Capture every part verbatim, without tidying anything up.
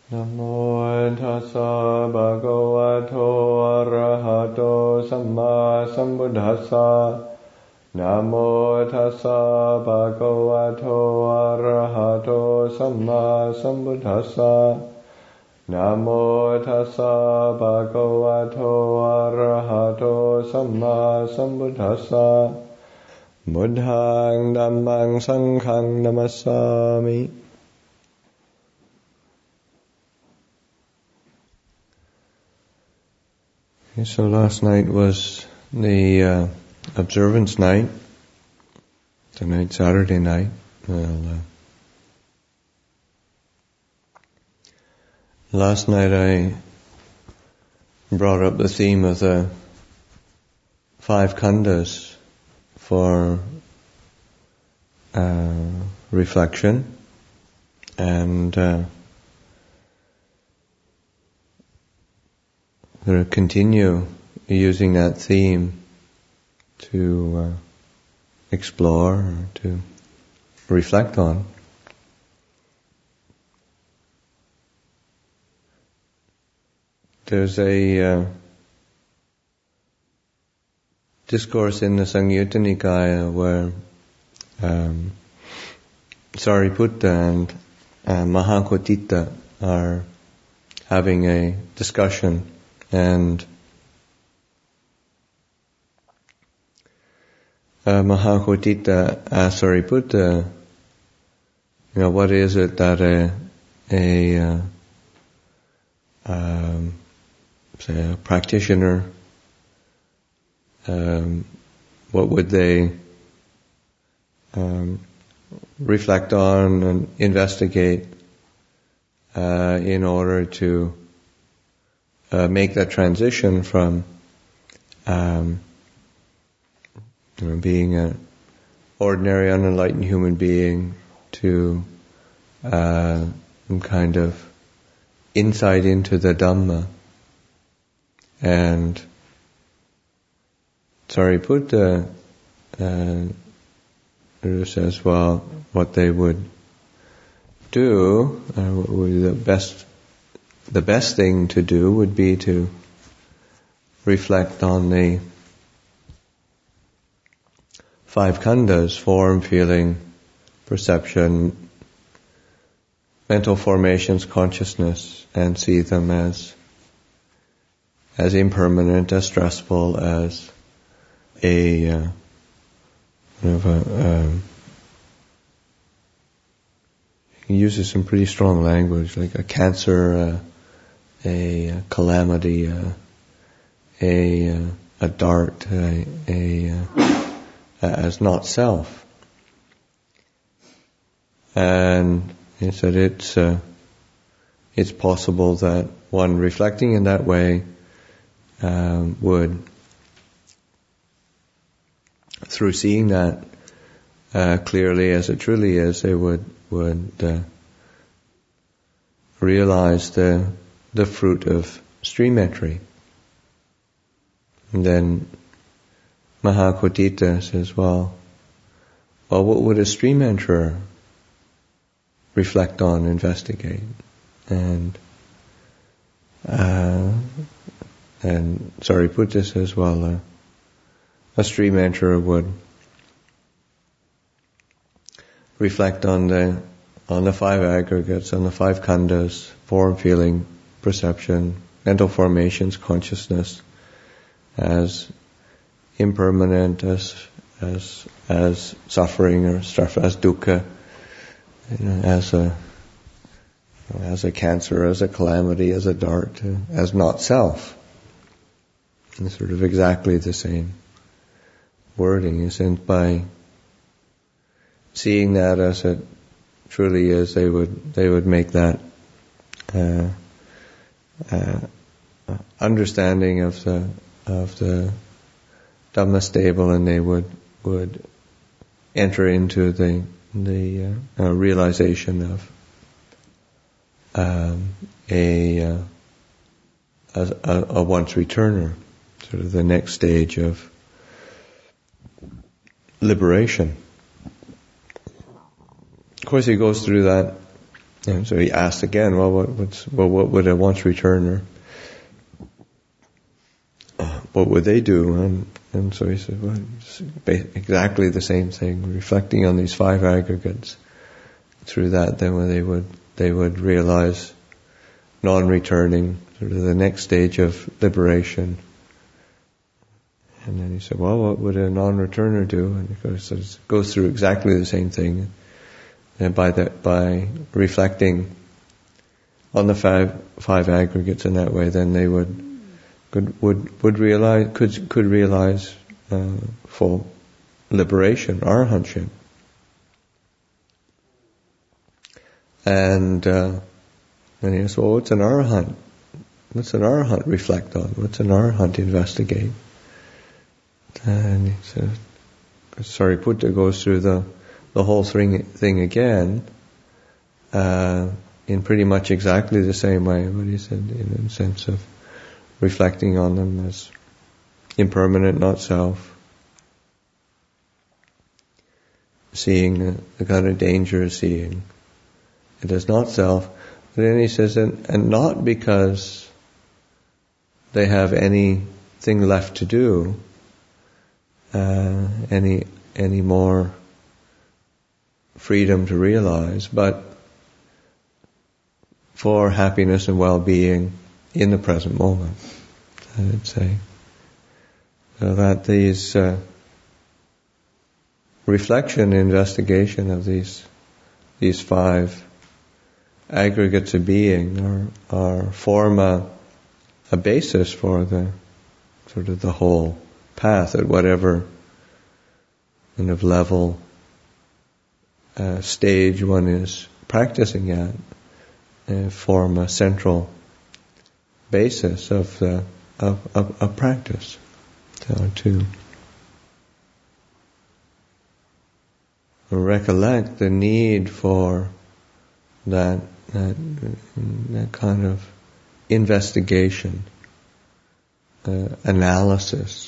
Namo tassa bhagavato arahato samma sambuddhassa. Namo tassa bhagavato arahato samma sambuddhassa. Namo tassa bhagavato arahato samma sambuddhassa. Buddhaṃ dhammāṃ saṅghāṃ namassāmi. Okay, so last night was the uh, observance night. Tonight, Saturday night. Well, uh, last night I brought up the theme of the five khandhas for uh, reflection, and uh, we're going to continue using that theme to uh, explore, or to reflect on. There's a uh, discourse in the Samyutta Nikaya where um, Sariputta and uh, Mahakotthita are having a discussion, and uh, Mahakotthita asked Sariputta, you know, what is it that a, a uh, um, say a practitioner, um, what would they um, reflect on and investigate uh, in order to uh, make that transition from um, you know, being an ordinary unenlightened human being to uh, some kind of insight into the Dhamma. And Sariputta uh, says, well, what they would do, uh, what would be the best, the best thing to do would be to reflect on the five khandhas: form, feeling, perception, mental formations, consciousness, and see them as as impermanent, as stressful, as a uh, kind of a, um, he uses some pretty strong language, like a cancer, uh, a, a calamity, uh, a uh, a dart, a, a uh, as not self. And he said it's uh, it's possible that one reflecting in that way um, would, through seeing that uh, clearly as it truly is, they would would uh, realize the the fruit of stream entry. And then Mahakotthita says, well, well, what would a stream enterer reflect on, investigate? And uh, and Sariputta says, well, uh, a stream enterer would reflect on the on the five aggregates, on the five khandhas: form, feeling, perception, mental formations, consciousness, as impermanent, as as as suffering or stuff, as dukkha, you know, as a you know, as a cancer, as a calamity, as a dart, uh, as not self. And sort of exactly the same wording, isn't by seeing that as it truly is, they would they would make that uh, uh, understanding of the of the Dhamma stable, and they would would enter into the the uh, uh, realization of um, a, uh, a a once returner, sort of the next stage of liberation. Of course, he goes through that And so he asked again, well, what, what's, well, what would a once returner, uh, what would they do? And, and so he said, well, it's exactly the same thing, reflecting on these five aggregates. Through that, then they would, they would realize non-returning, sort of the next stage of liberation. And then he said, well, what would a non-returner do? And of course, it goes through exactly the same thing. And by that, by reflecting on the five five aggregates in that way, then they would could would would realize could could realize uh, full liberation, arahantship. And uh, then he asked, well, what's an arahant? What's an arahant reflect on? What's an arahant investigate? And he said, Sariputta goes through the the whole thing thing again, uh, in pretty much exactly the same way. But he said, in the sense of reflecting on them as impermanent, not self, seeing the, the kind of danger of seeing it as not self. But then he says, and, and not because they have anything left to do, uh, any any more freedom to realize, but for happiness and well-being in the present moment, I would say. So that these uh, reflection, investigation of these these five aggregates of being are, are form a, a basis for the sort of the whole path at whatever kind of level Uh, stage one is practicing at, uh, form a central basis of the of, of, of practice. So to recollect the need for that that, that kind of investigation, uh, analysis.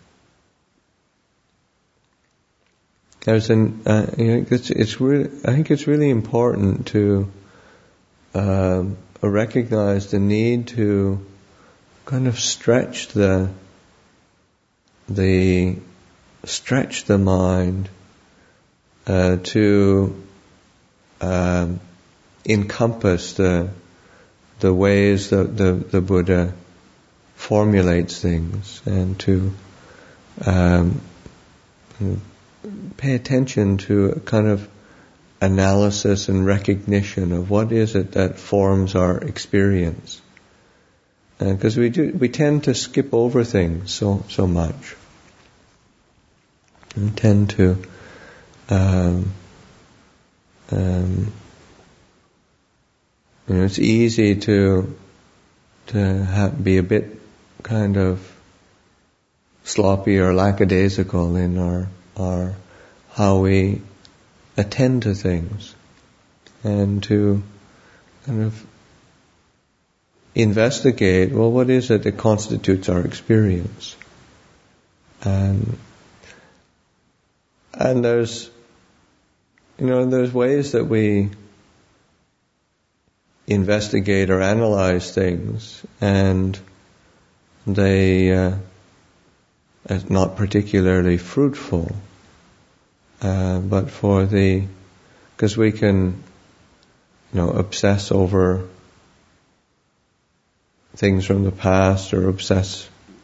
There's an, uh, you know, it's, it's really, I think it's really important to um, recognize the need to kind of stretch the the stretch the mind uh, to um, encompass the the ways that the the Buddha formulates things, and to um, pay attention to a kind of analysis and recognition of what is it that forms our experience. Because uh, we do, we tend to skip over things so so much. We tend to um, um, you know, it's easy to to have, be a bit kind of sloppy or lackadaisical in our Our how we attend to things, and to kind of investigate, well, what is it that constitutes our experience? And and there's, you know, there's ways that we investigate or analyze things, and they uh, are not particularly fruitful. Uh, but for the, because we can, you know, obsess over things from the past, or obsess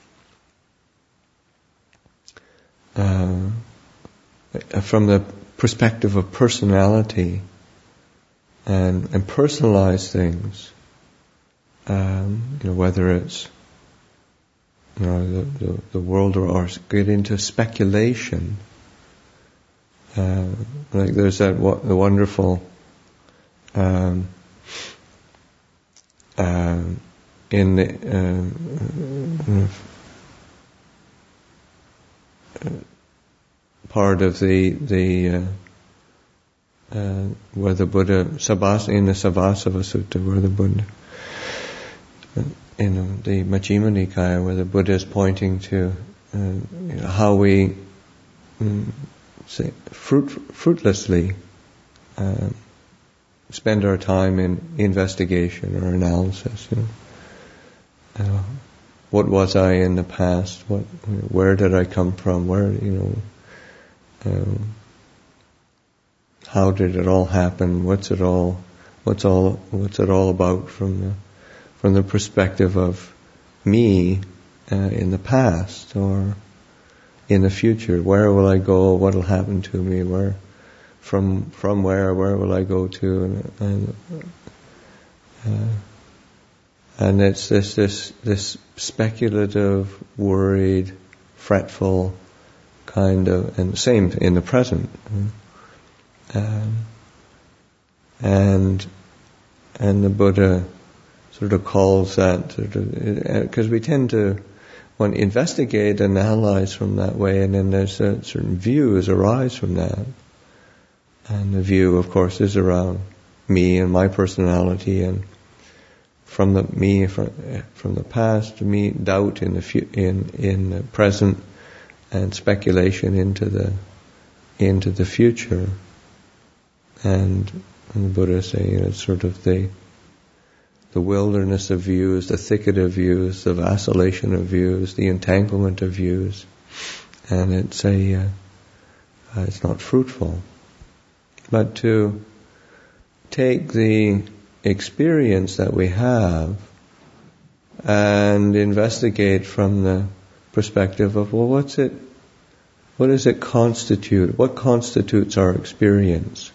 uh, from the perspective of personality, and, and personalize things. Um, you know, whether it's, you know, the, the, the world, or, or get into speculation. Uh, like there's that the wonderful um, uh, in the uh, uh, part of the the uh, uh, where the Buddha Sabas in the Savasava Sutta, where the Buddha in uh, the Majjhima Nikaya, where the Buddha is pointing to uh, you know, how we um, say fruit, fruitlessly uh, spend our time in investigation or analysis. You know, uh, what was I in the past? What, where did I come from? Where, you know, um, how did it all happen? What's it all? What's all? What's it all about from the from the perspective of me uh, in the past or in the future? Where will I go? What will happen to me? Where, from from where? Where will I go to? And and, uh, and it's this this this speculative, worried, fretful kind of, and same in the present. Um, and and the Buddha sort of calls that, sort of, because we tend to want to investigate and analyze from that way, and then there's a certain views arise from that. And the view, of course, is around me and my personality, and from the me from, from the past, me doubt in the fu- in in the present, and speculation into the into the future. And, and the Buddha is saying it's sort of the the wilderness of views, the thicket of views, the vacillation of views, the entanglement of views, and it's a uh, uh, it's not fruitful. But to take the experience that we have and investigate from the perspective of, well, what's it? What does it constitute? What constitutes our experience?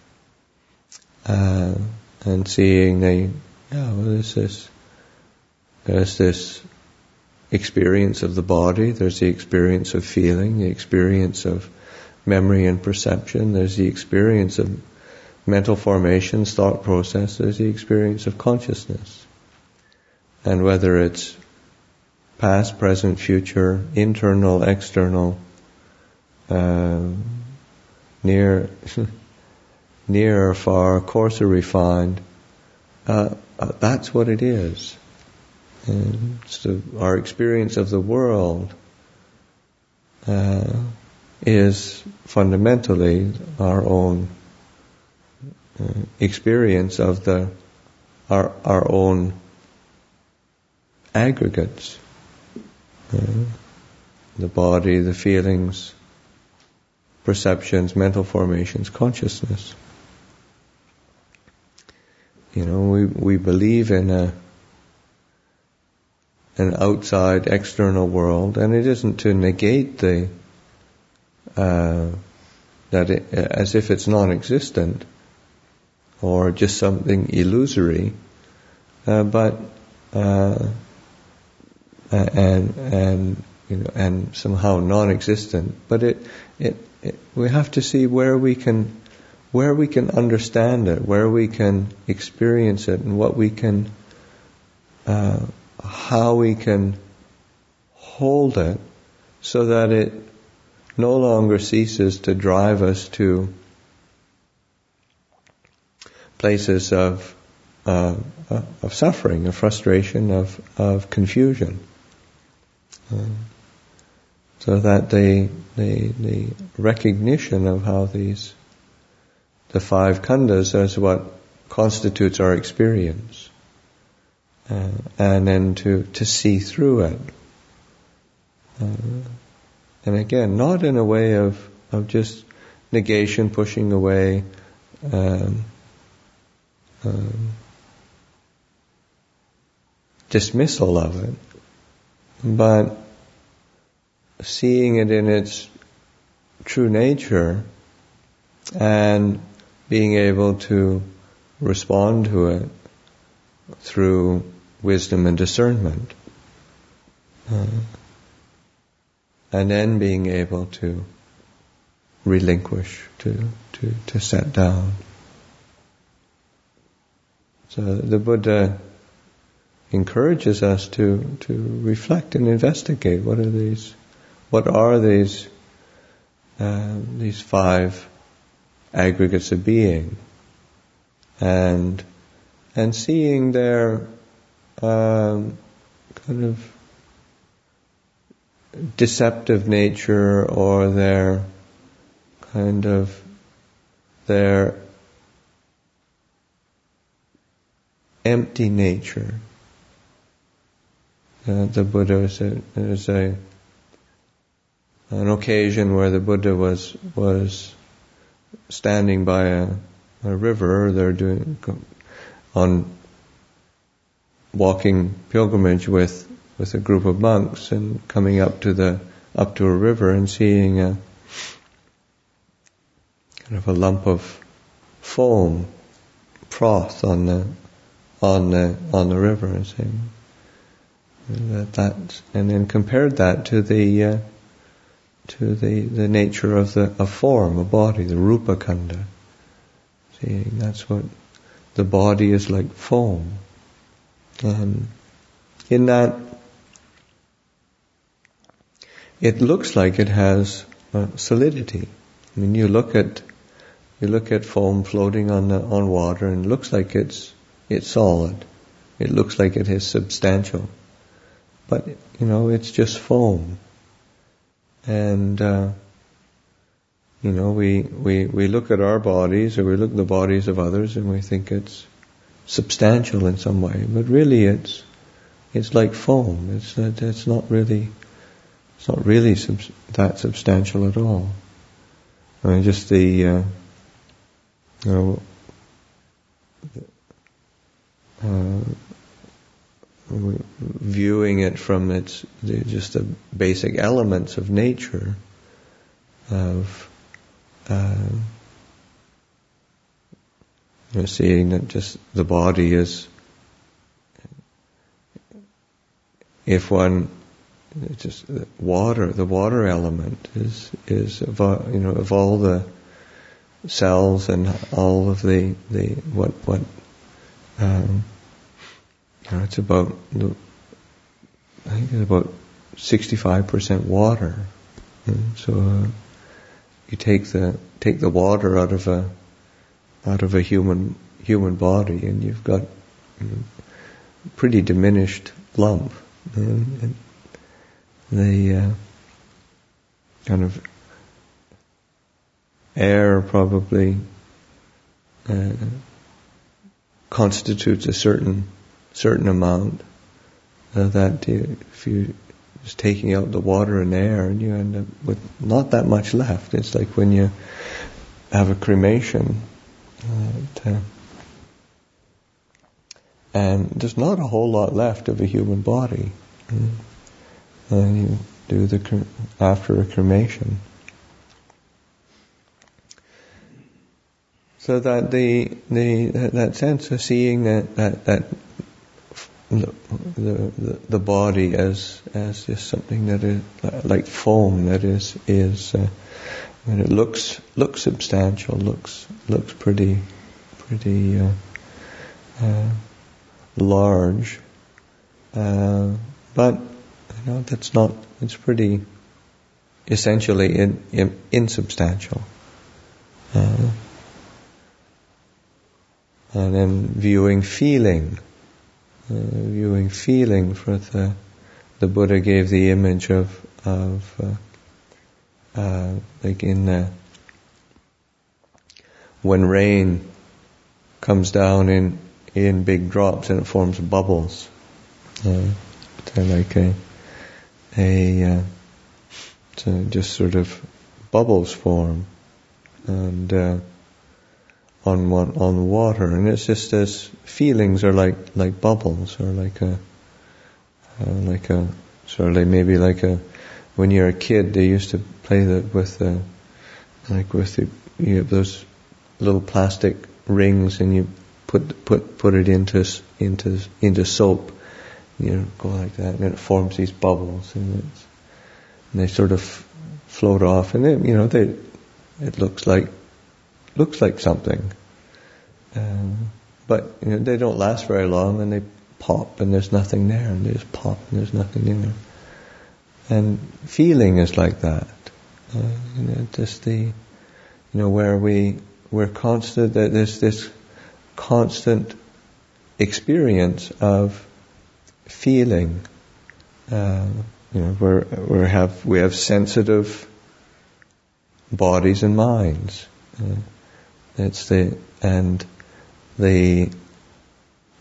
Uh, and seeing the, yeah, well, there's this, there's this experience of the body, there's the experience of feeling, the experience of memory and perception, there's the experience of mental formations, thought process, there's the experience of consciousness. And whether it's past, present, future, internal, external, uh, near, near or far, coarse or refined, uh, uh, that's what it is. And so our experience of the world uh, is fundamentally our own uh, experience of the our our own aggregates, uh, the body, the feelings, perceptions, mental formations, consciousness. You know, we we believe in a an outside, external world, and it isn't to negate the uh, that it, as if it's non-existent or just something illusory, uh, but uh, and and you know and somehow non-existent. But it, it it we have to see where we can where we can understand it, where we can experience it, and what we can. Uh, how we can hold it so that it no longer ceases to drive us to places of uh, of suffering, of frustration, of of confusion. Um, so that the, the the recognition of how these the five khandhas as what constitutes our experience. Uh, and then to, to see through it. Uh, and again, not in a way of, of just negation, pushing away, um, um, dismissal of it, but seeing it in its true nature and being able to respond to it through wisdom and discernment, uh, and then being able to relinquish, to, to, to set down. So the Buddha encourages us to, to reflect and investigate what are these, what are these, uh, these five aggregates of being, and and seeing their um, kind of deceptive nature, or their kind of their empty nature. Uh, the Buddha was a, there's a an occasion where the Buddha was was standing by a, a river. They're doing on walking pilgrimage with with a group of monks, and coming up to the up to a river and seeing a kind of a lump of foam, froth on the on the on the river, and saying that that, and then compared that to the uh, to the the nature of the a form, a body, the rupa khanda. Seeing that's what the body is like, foam. Um, in that, it looks like it has uh, solidity. I mean, you look at you look at foam floating on the, on water, and it looks like it's it's solid. It looks like it is substantial, but you know, it's just foam. And uh, you know, we, we we look at our bodies, or we look at the bodies of others, and we think it's substantial in some way, but really it's it's like foam. It's not, it's not really it's not really sub- that substantial at all. I mean, just the uh, you know uh, viewing it from its the, just the basic elements of nature, of uh, you know, seeing that just the body is, if one just the water, the water element is is of all, you know of all the cells and all of the the what what. Um, You know, it's about, I think it's about sixty-five percent water. And so uh, you take the take the water out of a out of a human human body, and you've got you know, pretty diminished lump. And, and the uh, kind of air probably uh, constitutes a certain certain amount uh, that you, if you just taking out the water and air, and you end up with not that much left. It's like when you have a cremation, uh, to, and there's not a whole lot left of a human body. Mm. And you do the after a cremation. So that the the that sense of seeing that that that. The, the the body as as just something that is like foam, that is is uh, and it looks looks substantial, looks looks pretty pretty uh, uh, large, uh, but you know that's not. It's pretty essentially in, in, insubstantial. Uh, and then viewing feeling. Uh, viewing feeling, for the the Buddha gave the image of of uh, uh, like in the, when rain comes down in in big drops and it forms bubbles. Uh, they're like a a uh, so just sort of bubbles form, and. Uh, on one, on water, and it's just as feelings are like like bubbles, or like a uh, like a sort of like maybe like a when you're a kid they used to play the, with the like with the you have those little plastic rings, and you put put put it into into into soap, you know, go like that, and it forms these bubbles, and, it's, and they sort of float off, and then you know they it looks like. Looks like something, um, but you know, they don't last very long, and they pop, and there's nothing there, and they just pop, and there's nothing there. And feeling is like that. Uh, you know, just the, you know, where we we're constant. That there's this constant experience of feeling. Uh, you know, where we have we have sensitive bodies and minds. Uh, It's the and the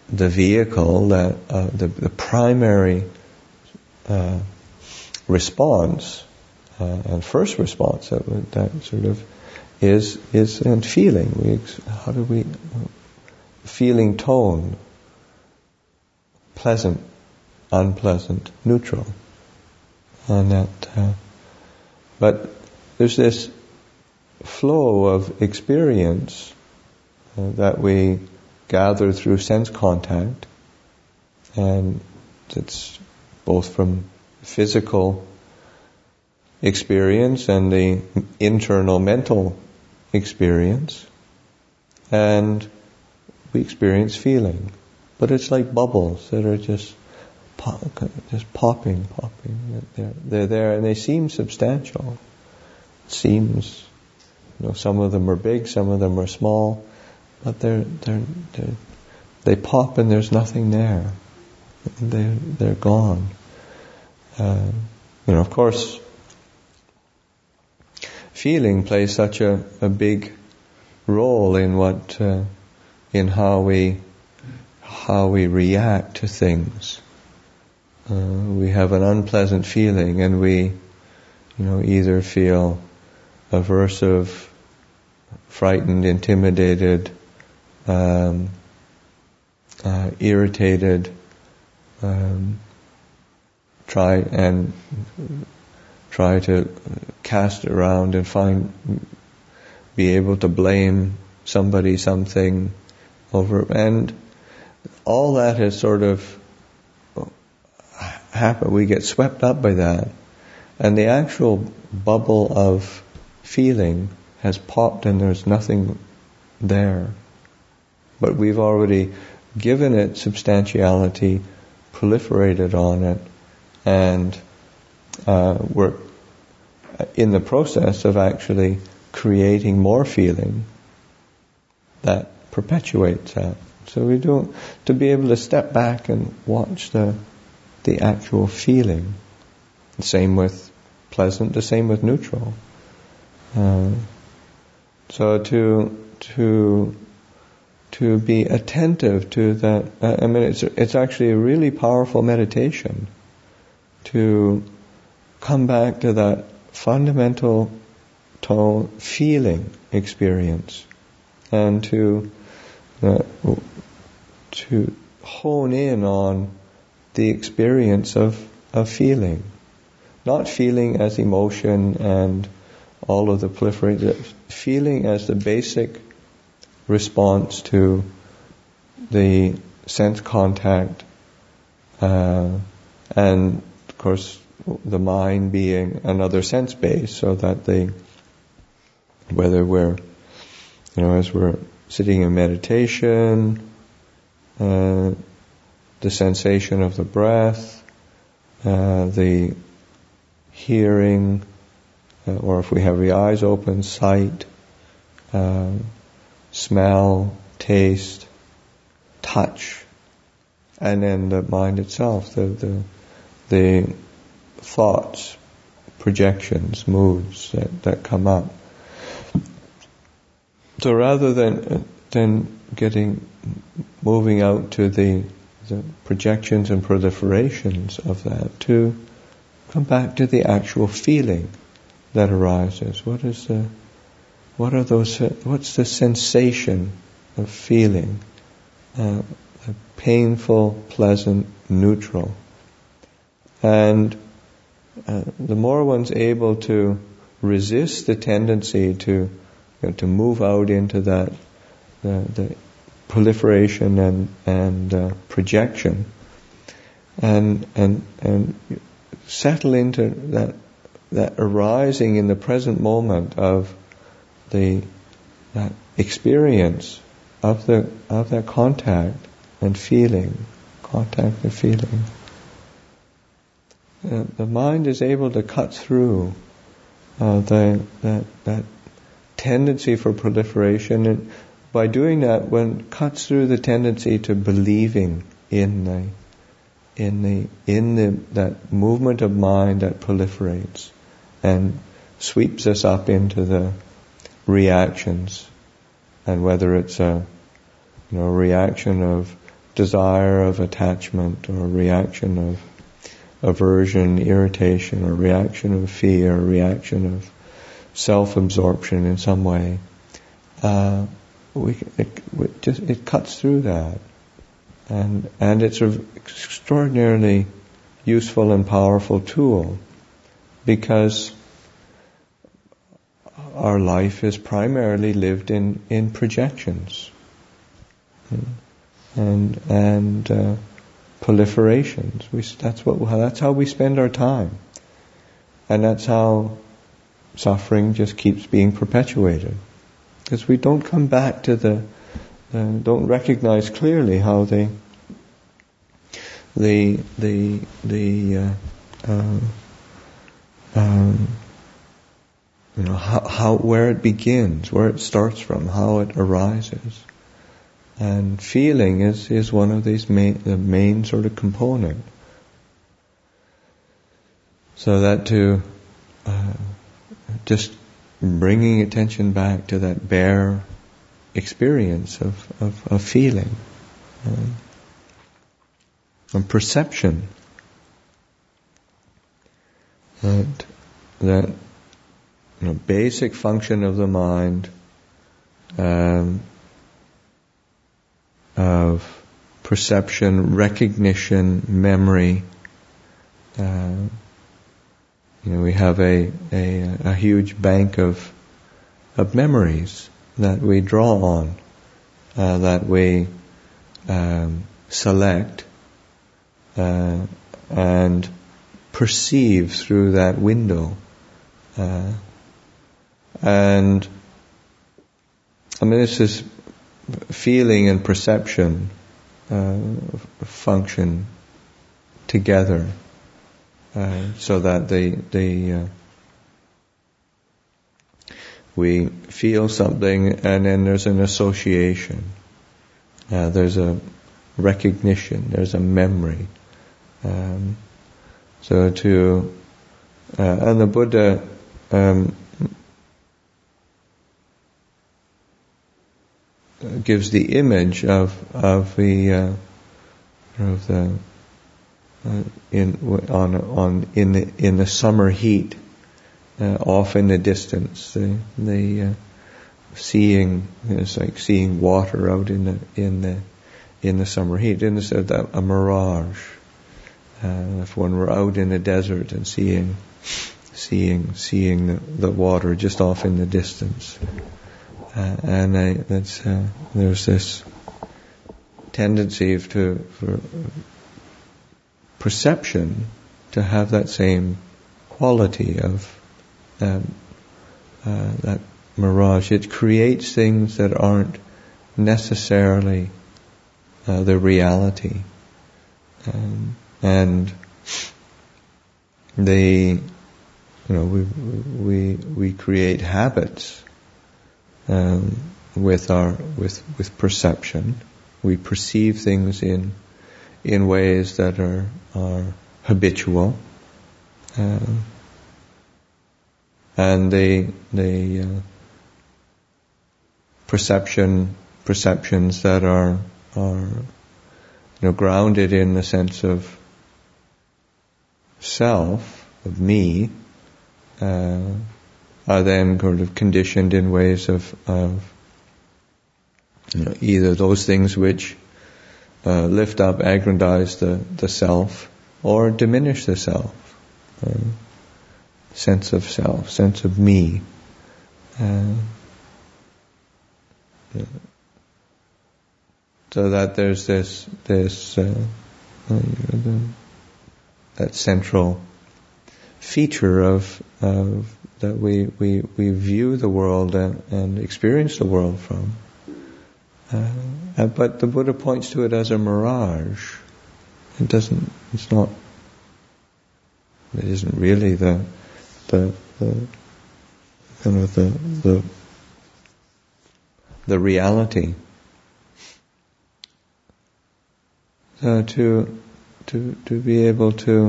the vehicle, that uh, the, the primary uh, response uh, and first response that, that sort of is is in feeling. We how do we feeling tone, pleasant, unpleasant, neutral, and that. Uh, but there's this flow of experience uh, that we gather through sense contact, and it's both from physical experience and the internal mental experience, and we experience feeling, but it's like bubbles that are just pop, just popping, popping. They're, they're there, and they seem substantial. It seems, you know, some of them are big, some of them are small, but they're they're, they're they pop, and there's nothing there. They're they're gone. Uh, you know, of course, feeling plays such a, a big role in what uh, in how we how we react to things. Uh, we have an unpleasant feeling, and we, you know, either feel aversive, frightened, intimidated, um, uh, irritated, um, try and try to cast it around and find, be able to blame somebody, something over, and all that is sort of happen. We get swept up by that, and the actual bubble of feeling has popped, and there's nothing there. But we've already given it substantiality, proliferated on it, and uh, we're in the process of actually creating more feeling that perpetuates that. So we don't, to be able to step back and watch the the actual feeling. The same with pleasant, the same with neutral. Uh, so to to to be attentive to that. Uh, I mean, it's it's actually a really powerful meditation to come back to that fundamental tone, feeling experience, and to uh, to hone in on the experience of, of feeling. Not feeling as emotion and all of the proliferation, feeling as the basic response to the sense contact, uh, and of course the mind being another sense base, so that the, whether we're, you know, as we're sitting in meditation, uh, the sensation of the breath, uh, the hearing, uh, or if we have the eyes open, sight, uh, smell, taste, touch, and then the mind itself, the the, the thoughts, projections, moods that, that come up. So rather than than getting moving out to the the projections and proliferations of that, to come back to the actual feeling that arises. What is the, what are those, what's the sensation of feeling? Uh, painful, pleasant, neutral. And uh, the more one's able to resist the tendency to, you know, to move out into that, the, the proliferation and and uh, projection, and and and settle into that that arising in the present moment of the that experience of the of that contact and feeling, contact and feeling. Uh, the mind is able to cut through uh, the that that tendency for proliferation, and by doing that, one cuts through the tendency to believing in the, in the, in the, that movement of mind that proliferates and sweeps us up into the reactions, and whether it's a, you know, reaction of desire, of attachment, or reaction of aversion, irritation, or reaction of fear, or reaction of self-absorption in some way, uh, we, it, it just it cuts through that, and and it's an extraordinarily useful and powerful tool, because our life is primarily lived in in projections, and and uh, proliferations. We that's what that's how we spend our time, and that's how suffering just keeps being perpetuated, because we don't come back to the, uh, don't recognize clearly how the the the the uh, uh, um, you know how, how where it begins, where it starts from, how it arises, and feeling is is one of these main the main sort of component. So that to uh, just bringing attention back to that bare experience of, of, of feeling um, and perception, that that you know, basic function of the mind um, of perception, recognition, memory. Uh, You know, we have a, a, a huge bank of of memories that we draw on, uh, that we um, select uh, and perceive through that window. Uh, and I mean, this is feeling and perception uh, function together. Uh, so that the the uh, we feel something, and then there's an association, uh, there's a recognition, there's a memory. Um, so to uh, and the Buddha um, gives the image of of the uh, of the Uh, in on on in the in the summer heat, uh, off in the distance, the the uh, seeing it's like seeing water out in the in the in the summer heat. And it's a, a mirage. Uh, if one were out in the desert and seeing seeing seeing the, the water just off in the distance, uh, and I, that's uh, there's this tendency to for perception to have that same quality of um, uh, that mirage. It creates things that aren't necessarily uh, the reality, um, and they, you know, we we we create habits um, with our with with perception. We perceive things in. in ways that are are habitual, uh, and the the uh, perception perceptions that are are you know grounded in the sense of self, of me, uh, are then kind of conditioned in ways of of you know, either those things which Uh, lift up, aggrandize the, the self, or diminish the self. Uh, sense of self, sense of me. Uh, so that there's this this uh, uh, the, that central feature of of that we we we view the world and, and experience the world from. Uh, but the Buddha points to it as a mirage. It doesn't. It's not. It isn't really the the the kind of the the the reality. So to to to be able to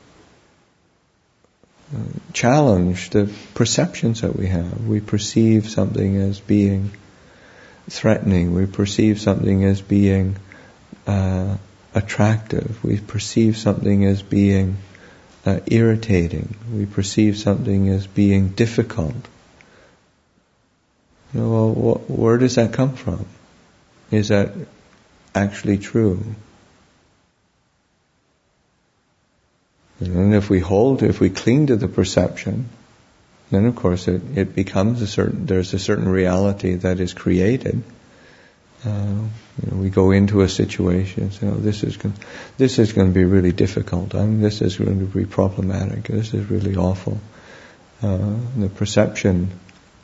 uh, challenge the perceptions that we have. We perceive something as being threatening. We perceive something as being uh, attractive. We perceive something as being uh, irritating. We perceive something as being difficult. You know, well, wh- where does that come from? Is that actually true? And if we hold, if we cling to the perception, then of course it, it becomes a certain, there's a certain reality that is created. Uh, you know, we go into a situation and say, oh, this is going, this is going to be really difficult. I mean, this is going to be problematic. This is really awful. Uh, the perception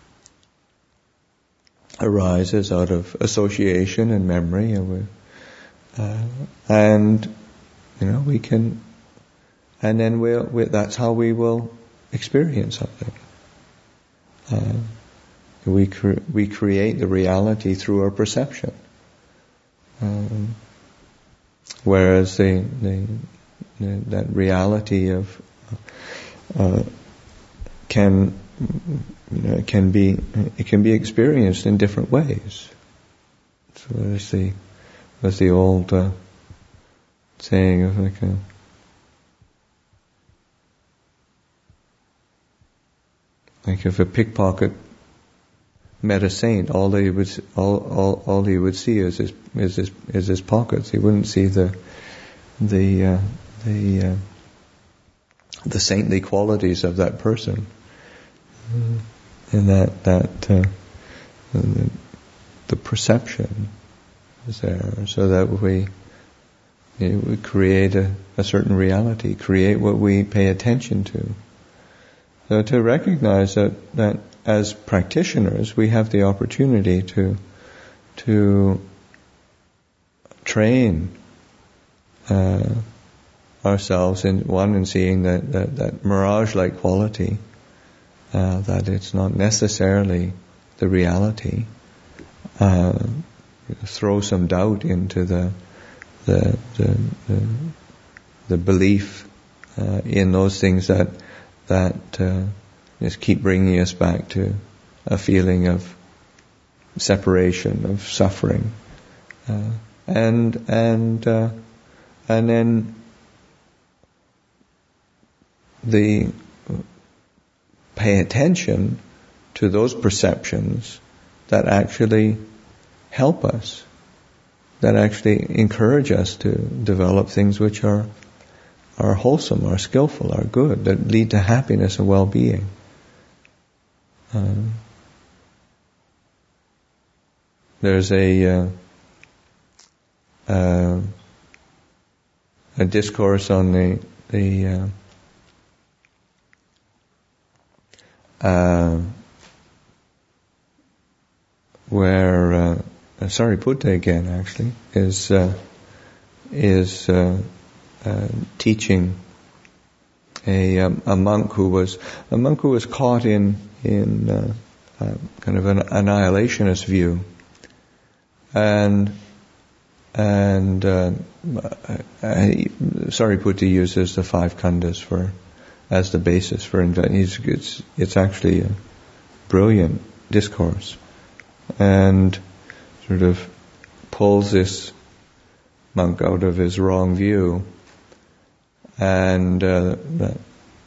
arises out of association and memory, and we, uh, and you know, we can, and then we'll, we, that's how we will experience something. Uh, we cre- we create the reality through our perception, um, whereas the, the, the that reality of uh, can you know, it can be it can be experienced in different ways. So there's the there's the old uh, saying of like a like if a pickpocket met a saint, all they would all all all he would see is his is his is his pockets. He wouldn't see the the uh, the uh, the saintly qualities of that person. Mm. And that that uh, the, the perception is there, so that we you know, we create a, a certain reality, create what we pay attention to. So to recognize that that as practitioners, we have the opportunity to to train uh, ourselves in one in seeing that that, that mirage-like quality. Uh, that it's not necessarily the reality. Uh, throw some doubt into the the the, the, the belief uh, in those things that that uh, just keep bringing us back to a feeling of separation, of suffering, uh, and and uh, and then the pay attention to those perceptions that actually help us, that actually encourage us to develop things which are are wholesome, are skillful, are good, that lead to happiness and well-being. Um, there's a uh, uh, a discourse on the the uh, Uh, where uh, Sariputta again actually is uh, is uh, uh, teaching a um, a monk who was a monk who was caught in in uh, uh, kind of an annihilationist view, and and uh, I, Sariputta uses the five khandhas for. As the basis for inventing. It's, it's actually a brilliant discourse, and sort of pulls this monk out of his wrong view, and uh, that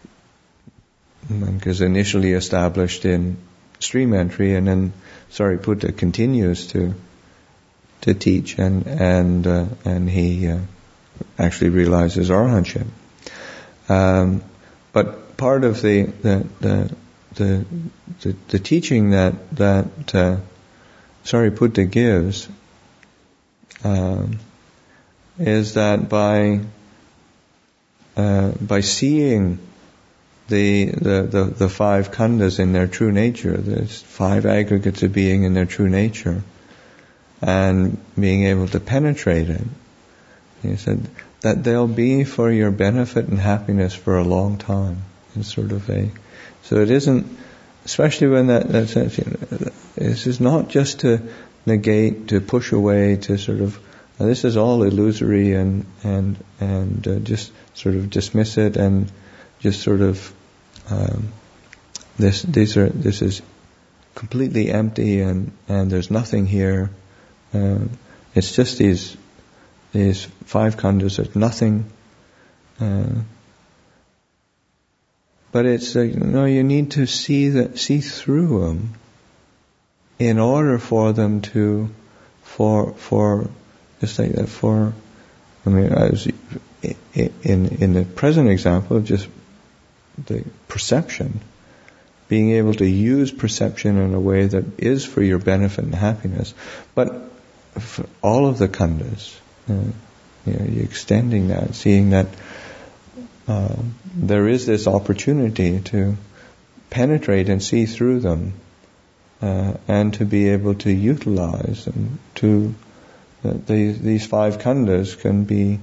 monk is initially established in stream entry, and then Sariputta continues to to teach, and and uh, and he uh, actually realizes arahantship. Um, But part of the the the the, the, the teaching that that uh, Sariputta gives um, is that by uh, by seeing the, the the the five khandhas in their true nature, there's five aggregates of being in their true nature, and being able to penetrate it, he said, that they'll be for your benefit and happiness for a long time. It's sort of a, so it isn't, especially when that, that's, you know, this is not just to negate, to push away, to sort of, uh, this is all illusory and, and, and uh, just sort of dismiss it and just sort of, um, this, these are, this is completely empty and, and there's nothing here. Uh, it's just these these five khandhas, there's nothing. Uh, but it's like, no, you need to see that, see through them in order for them to, for, for, just like that, for, I mean, as in, in the present example, just the perception, being able to use perception in a way that is for your benefit and happiness, but for all of the khandhas, uh, you know, you're extending that, seeing that uh, there is this opportunity to penetrate and see through them, uh, and to be able to utilize them, to uh, these, these five khandhas can be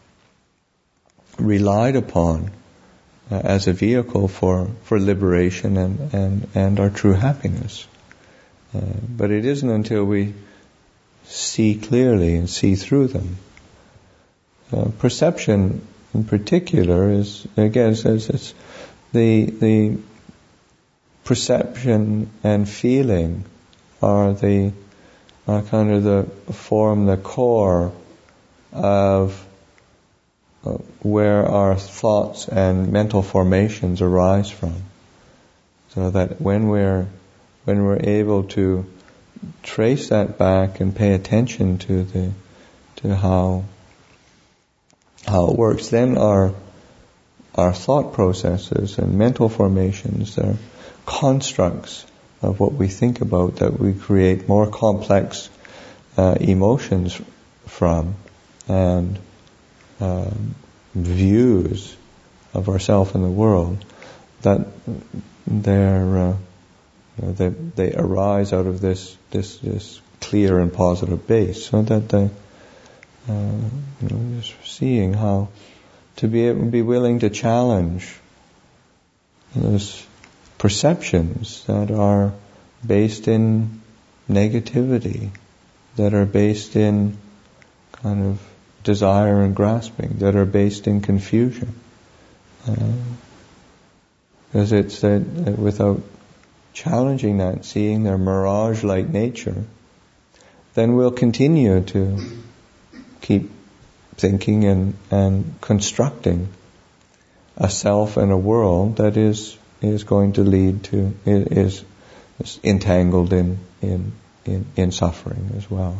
relied upon uh, as a vehicle for, for liberation and, and, and our true happiness. Uh, but it isn't until we see clearly and see through them. Uh, perception in particular is, again, it says it's the, the perception and feeling are the, are kind of the, form the core of uh, where our thoughts and mental formations arise from. So that when we're, when we're able to trace that back and pay attention to the, to how, how it works, then our, our thought processes and mental formations, they're constructs of what we think about that we create more complex uh, emotions from, and um, views of ourselves and the world, that they're uh, you know, they, they arise out of this this this clear and positive base, so that they, uh, you know, just seeing how to be able, be willing to challenge those perceptions that are based in negativity, that are based in kind of desire and grasping, that are based in confusion. Uh, because it's that uh, without challenging that, seeing their mirage-like nature, then we'll continue to keep thinking and, and constructing a self and a world that is is going to lead to, is, is entangled in, in, in, in suffering as well.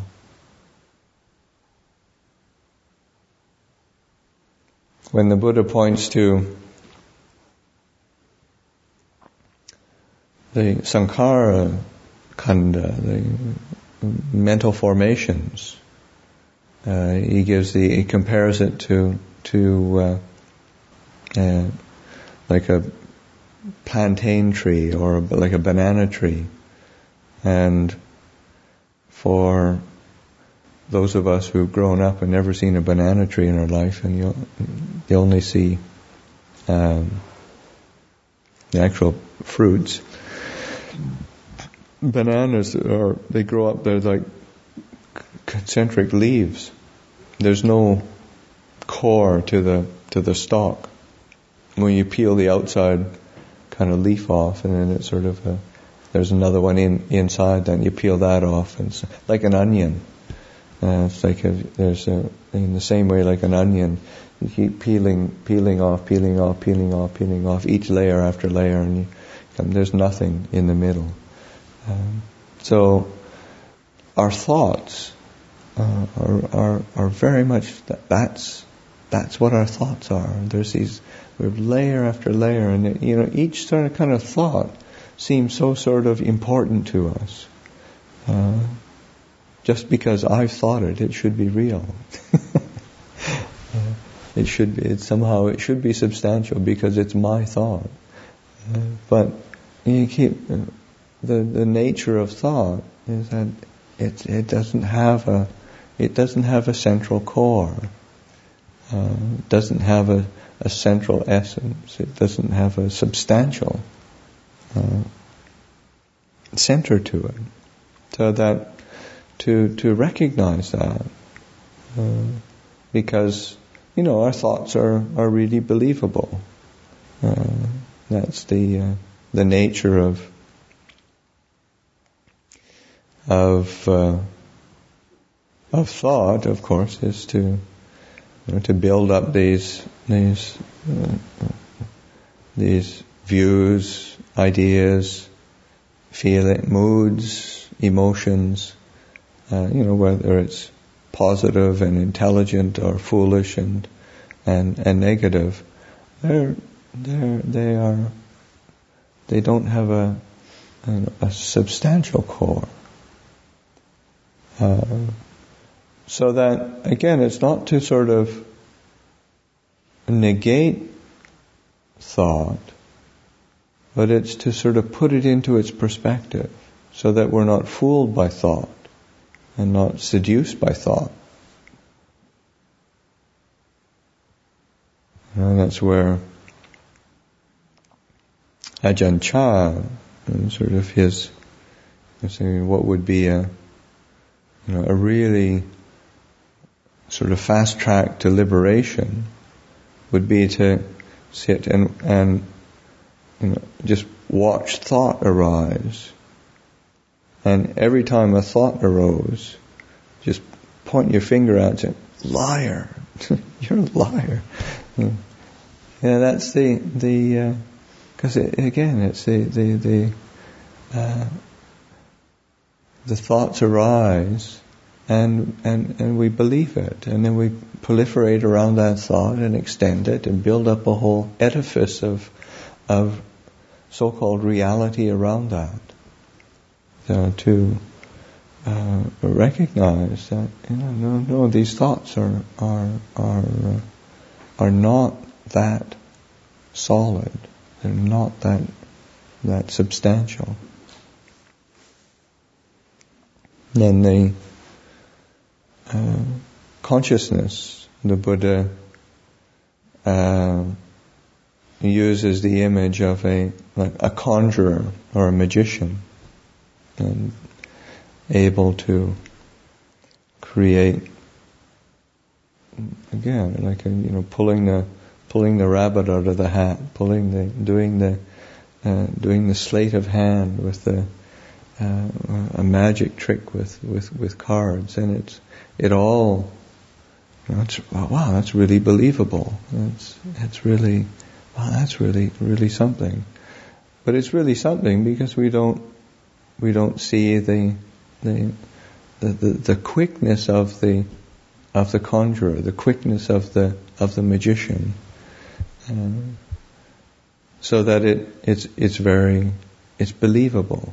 When the Buddha points to the sankhara khandha, the mental formations, uh, he gives the, he compares it to, to, uh, uh, like a plantain tree or like a banana tree. And for those of us who've grown up and never seen a banana tree in our life, and you, you only see um, the actual fruits, bananas are, they grow up, they're like concentric leaves. There's no core to the to the stalk. When you peel the outside kind of leaf off, and then it's sort of a, there's another one in inside, then you peel that off, and it's like an onion. Uh, it's like a, there's a, in the same way, like an onion, you keep peeling, peeling off, peeling off, peeling off, peeling off, each layer after layer, and you, and there's nothing in the middle. Um, so our thoughts uh, are, are are very much that, that's that's what our thoughts are. There's these, we have layer after layer, and you know, each sort of kind of thought seems so sort of important to us. Uh, just because I've thought it, it should be real. uh, it should be, it somehow it should be substantial because it's my thought. Uh, but you keep uh, the the nature of thought is that it it doesn't have a it doesn't have a central core. Uh, it doesn't have a, a central essence. It doesn't have a substantial uh, center to it. So that to to recognize that, uh, because you know our thoughts are, are really believable. Uh, that's the uh, the nature of of uh, of thought, of course, is to you know, to build up these these uh, these views, ideas, feeling, moods, emotions. Uh, you know, whether it's positive and intelligent or foolish and and and negative, they're they're they are they don't have a a, a substantial core. Uh, so that again, it's not to sort of negate thought, but it's to sort of put it into its perspective, so that we're not fooled by thought and not seduced by thought. And that's where Ajahn Chah, and sort of his, saying what would be a, you know, a really sort of fast track to liberation, would be to sit and and you know just watch thought arise. And every time a thought arose, just point your finger out and say, liar. You're a liar. Yeah, that's the, the, because uh, it, again, it's the, the, the, uh, the thoughts arise and, and, and we believe it. And then we proliferate around that thought and extend it and build up a whole edifice of, of so-called reality around that. Uh, to uh, recognize that you know no no these thoughts are are are uh, are not that solid. They're not that that substantial. Then the uh, consciousness, the Buddha uh, uses the image of a like a conjurer or a magician, and able to create again, like a, you know, pulling the pulling the rabbit out of the hat, pulling the doing the uh, doing the sleight of hand with the uh, a magic trick with, with, with cards, and it's it all. You know, it's, wow, that's really believable. It's it's really wow, that's really really something. But it's really something because we don't. We don't see the the, the the the quickness of the of the conjurer, the quickness of the of the magician, um, so that it it's it's very it's believable.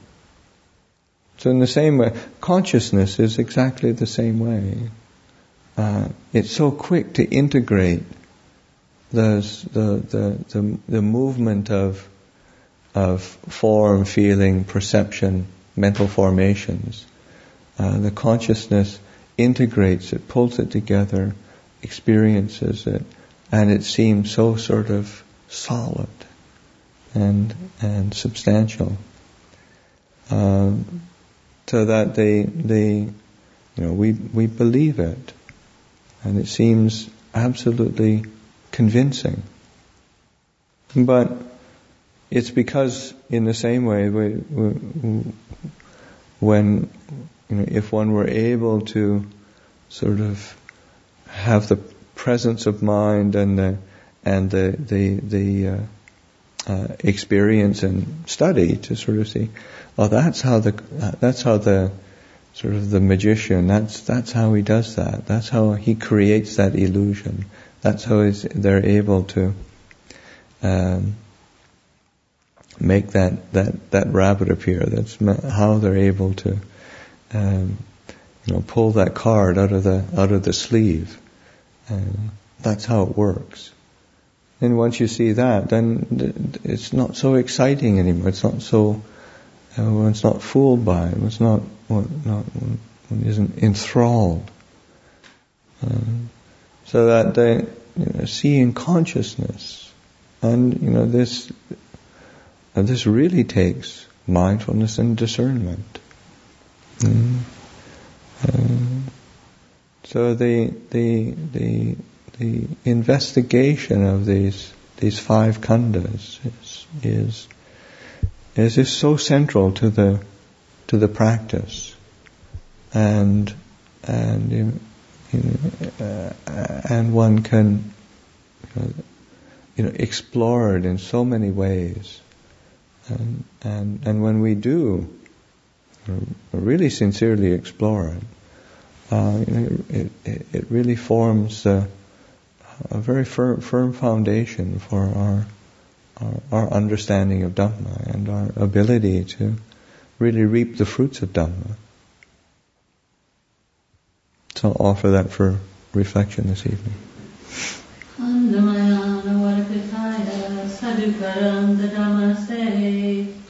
So in the same way, consciousness is exactly the same way. Uh, it's so quick to integrate those the the the, the movement of. of form, feeling, perception, mental formations. Uh, the consciousness integrates it, pulls it together, experiences it, and it seems so sort of solid and and substantial. Um, so that they they you know we we believe it, and it seems absolutely convincing. But it's because, in the same way, we, we, when you know, if one were able to sort of have the presence of mind and the and the the, the uh, uh, experience and study to sort of see, oh, that's how the that's how the sort of the magician. That's that's how he does that. That's how he creates that illusion. That's how is they're able to. Um, make that, that, that rabbit appear. That's how they're able to, um, you know, pull that card out of the out of the sleeve. Um, that's how it works. And once you see that, then it's not so exciting anymore. It's not so. Uh, one's not fooled by it. It's not. One, not one, one isn't enthralled. Um, so that they, you know, seeing consciousness, and you know this. And this really takes mindfulness and discernment. Mm. Um, so the the the the investigation of these these five khandhas is is is, is so central to the to the practice, and and you know, uh, and one can you know explore it in so many ways, and and and when we do really sincerely explore it, uh, you know, it, it it really forms a, a very firm firm foundation for our, our our understanding of Dhamma and our ability to really reap the fruits of Dhamma. So I'll offer that for reflection this evening. Andamayana Varakataya Sadhukaram Dhammaste